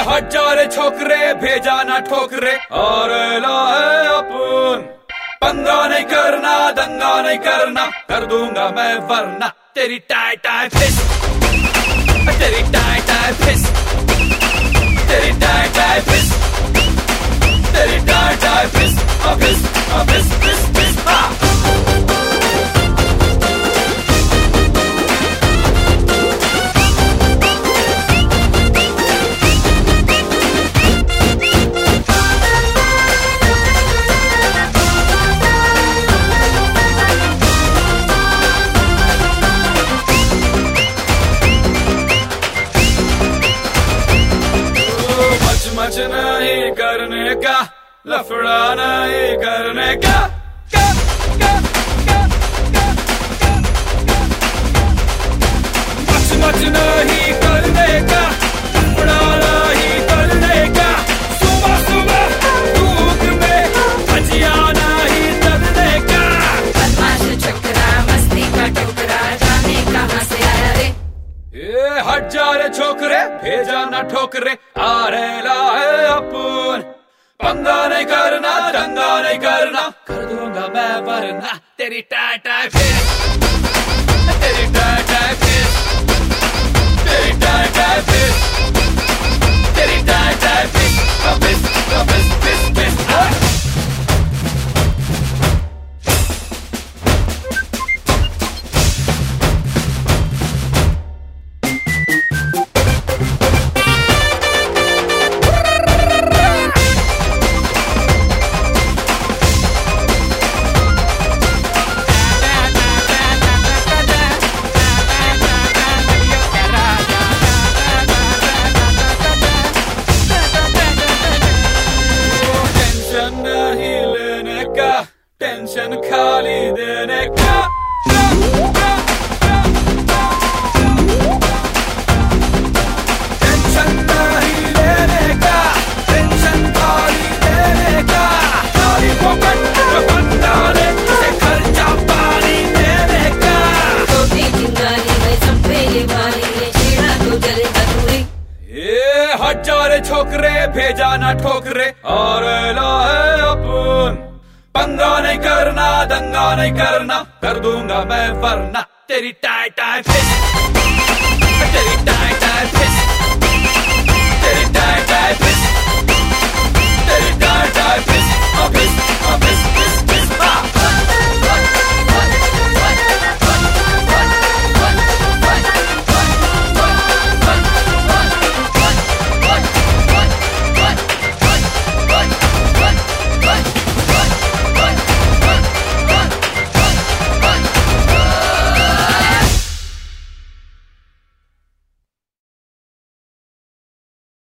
हट जा रे छोकरे, भेजा ना ठोकरे और लाए अपन। पंगा नहीं करना, दंगा नहीं करना, कर दूंगा मैं वरना तेरी टाई टाई फिस, तेरी टाई टाई फिस, तेरी टाई टाई फिस, तेरी टाई टाई फिस, फिस फिस फिस फिस हा। मच नहीं करने का, लफड़ा नहीं करने का, मच नहीं करने का, लफड़ा नहीं करने का। सुबह सुबह धूप में भजिया नहीं तलने का। बदमाश छोकरा, मस्ती का टोकरा, जाने कहां से आया रे। ये हट जा रे छोकरे, भेजा ना ठोकरे, आ रे लाए अपन। पंगा नहीं करना, दंगा नहीं करना, कर दूंगा मैं वरना तेरी टाई टाई फिस, तेरी टाई टाई फिस, तेरी टाई टाई फिस, तेरी टाई टाई फिस, फिस फिस फिस फिस हा। टेंशन खाली देने का, टेंशन नहीं लेने का, टेंशन खाली देने का। खाली फोकट बंदा ने से खर्चा पानी देने का। छोटी चिंगारी में संपेली वाली ने छेड़ा तो जलेगा दूरी। ये हट जा रे छोकरे, भेजा ना ठोकरे और लाए अपन। पंगा नहीं करना, दंगा नहीं करना, कर दूंगा मैं वरना तेरी टाई टाई फिस, तेरी टाई टाई फिस।